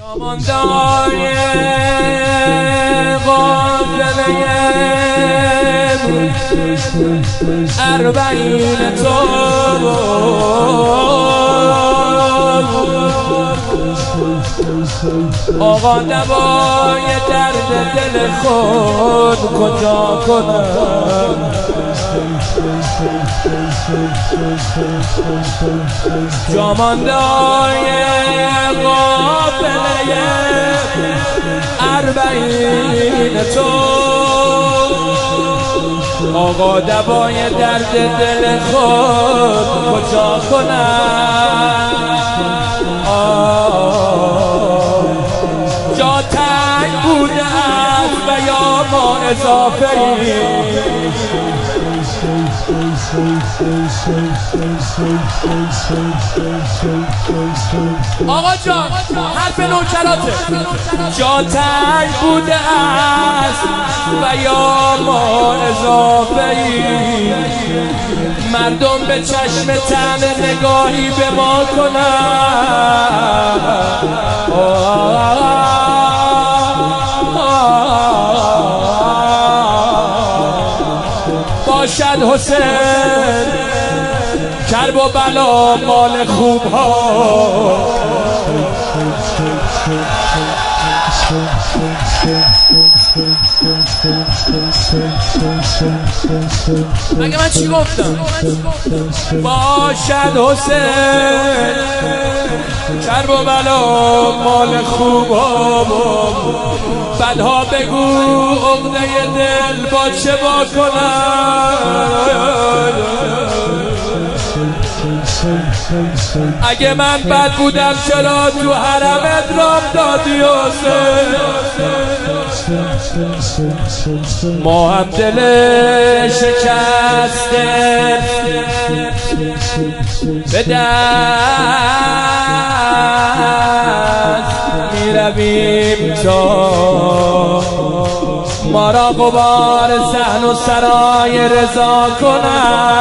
جاماندای قافله اربعین تو آقا دوای درد دل خود کجا کنم؟ جاماندای قافله اربعین تو آقا دوای درد دل خود کجا کنم؟ جا تنگ بوده است و یا ما اضافه آقا جان حرف نوکراته. جا تنگ بوده است و یا ما اضافه ای مردم به چشم تن نگاهی به ما کنند باشد حسین کرب و بلا مال خوب ها. مگه من چی گفتم؟ باشد حسین کرب و بلا مال خوب ها. بدها بگو عقده دل با چه با کنم؟ اگه من بد بودم چرا تو حرمت رام دادی حسین؟ ما هم دل شکسته به دست میرویم تا ما را غبار صحن و سرای رضا کنم.